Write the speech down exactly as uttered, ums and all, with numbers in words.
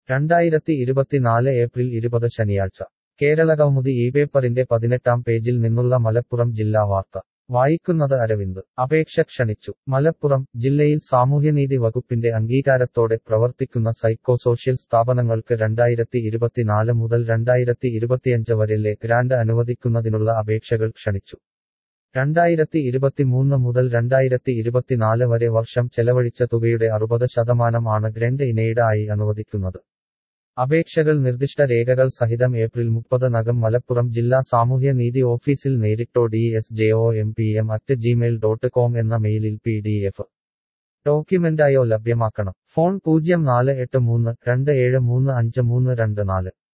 രണ്ടായിരത്തി ഇരുപത്തിനാല് ഏപ്രിൽ ഇരുപത് ശനിയാഴ്ച കേരളകൗമുദി ഈ പേപ്പറിന്റെ പതിനെട്ടാം പേജിൽ നിന്നുള്ള മലപ്പുറം ജില്ലാ വാർത്ത വായിക്കുന്നത് അരവിന്ദ്. അപേക്ഷ ക്ഷണിച്ചു. മലപ്പുറം ജില്ലയിൽ സാമൂഹ്യനീതി വകുപ്പിന്റെ അംഗീകാരത്തോടെ പ്രവർത്തിക്കുന്ന സൈക്കോ സോഷ്യൽ സ്ഥാപനങ്ങൾക്ക് രണ്ടായിരത്തി ഇരുപത്തിനാല് മുതൽ രണ്ടായിരത്തി ഇരുപത്തിയഞ്ച് വരെയിലെ ഗ്രാന്റ് അനുവദിക്കുന്നതിനുള്ള അപേക്ഷകൾ ക്ഷണിച്ചു. രണ്ടായിരത്തി ഇരുപത്തിമൂന്ന് മുതൽ രണ്ടായിരത്തി ഇരുപത്തിനാല് വരെ വർഷം ചെലവഴിച്ച തുകയുടെ അറുപത് ശതമാനം ആണ് ഗ്രന്റ് ഇനൈഡ് ആയി അനുവദിക്കുന്നത്. അപേക്ഷകൾ നിർദ്ദിഷ്ട രേഖകൾ സഹിതം ഏപ്രിൽ മുപ്പത് നകം മലപ്പുറം ജില്ലാ സാമൂഹ്യ നീതി ഓഫീസിൽ നേരിട്ടോ D S J O M P M at gmail dot com എന്ന മെയിലിൽ പി ഡി എഫ് ഡോക്യുമെന്റായോ ലഭ്യമാക്കണം. ഫോൺ പൂജ്യം നാല് എട്ട് മൂന്ന് രണ്ട് ഏഴ് മൂന്ന് അഞ്ച് മൂന്ന് രണ്ട് നാല്.